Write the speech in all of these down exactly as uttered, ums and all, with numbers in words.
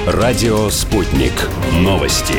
Радио «Спутник». Новости.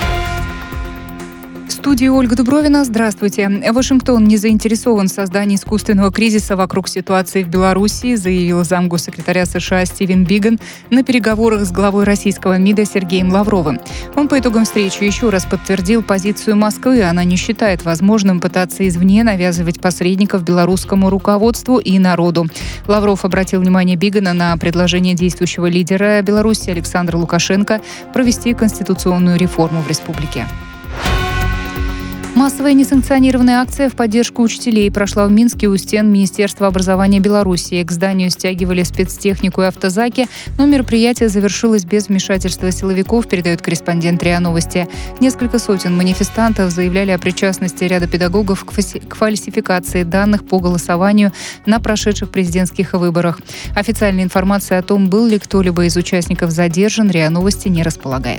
В студии Ольга Дубровина. Здравствуйте. Вашингтон не заинтересован в создании искусственного кризиса вокруг ситуации в Беларуси, заявил замгоссекретаря США Стивен Биган на переговорах с главой российского МИДа Сергеем Лавровым. Он по итогам встречи еще раз подтвердил позицию Москвы. Она не считает возможным пытаться извне навязывать посредников белорусскому руководству и народу. Лавров обратил внимание Бигана на предложение действующего лидера Беларуси Александра Лукашенко провести конституционную реформу в республике. Массовая несанкционированная акция в поддержку учителей прошла в Минске у стен Министерства образования Беларуси. К зданию стягивали спецтехнику и автозаки, но мероприятие завершилось без вмешательства силовиков, передает корреспондент РИА Новости. Несколько сотен манифестантов заявляли о причастности ряда педагогов к фальсификации данных по голосованию на прошедших президентских выборах. Официальной информации о том, был ли кто-либо из участников задержан, РИА Новости не располагает.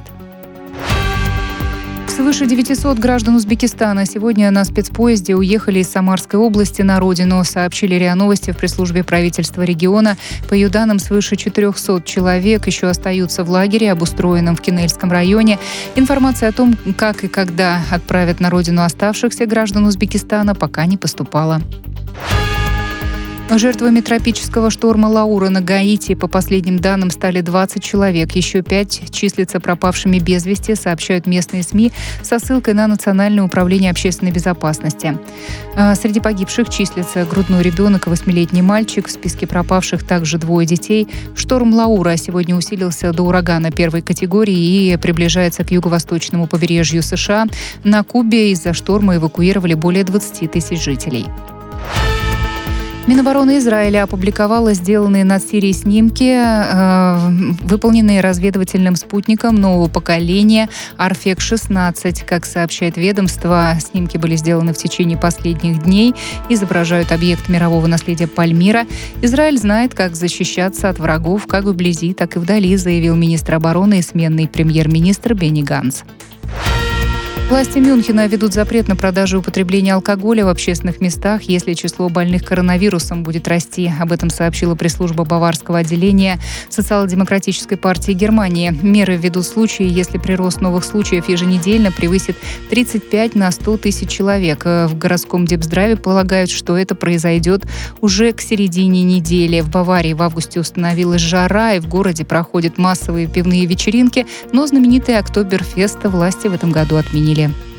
Свыше девятисот граждан Узбекистана сегодня на спецпоезде уехали из Самарской области на родину, сообщили РИА Новости в пресс-службе правительства региона. По ее данным, свыше четырехсот человек еще остаются в лагере, обустроенном в Кинельском районе. Информация о том, как и когда отправят на родину оставшихся граждан Узбекистана, пока не поступала. Жертвами тропического шторма Лаура на Гаити, по последним данным, стали двадцать человек. Еще пять числятся пропавшими без вести, сообщают местные СМИ со ссылкой на Национальное управление общественной безопасности. Среди погибших числятся грудной ребенок и восьмилетний мальчик. В списке пропавших также двое детей. Шторм Лаура сегодня усилился до урагана первой категории и приближается к юго-восточному побережью США. На Кубе из-за шторма эвакуировали более двадцати тысяч жителей. Минобороны Израиля опубликовала сделанные над Сирией снимки, э, выполненные разведывательным спутником нового поколения Орфек шестнадцать. Как сообщает ведомство, снимки были сделаны в течение последних дней, изображают объект мирового наследия Пальмира. Израиль знает, как защищаться от врагов как вблизи, так и вдали, заявил министр обороны и сменный премьер-министр Бенни Ганц. Власти Мюнхена ведут запрет на продажу и употребление алкоголя в общественных местах, если число больных коронавирусом будет расти. Об этом сообщила пресс-служба баварского отделения Социал-демократической партии Германии. Меры введут в случае, если прирост новых случаев еженедельно превысит тридцать пять на сто тысяч человек. В городском Депздраве полагают, что это произойдет уже к середине недели. В Баварии в августе установилась жара, и в городе проходят массовые пивные вечеринки, но знаменитый Октоберфест власти в этом году отменили.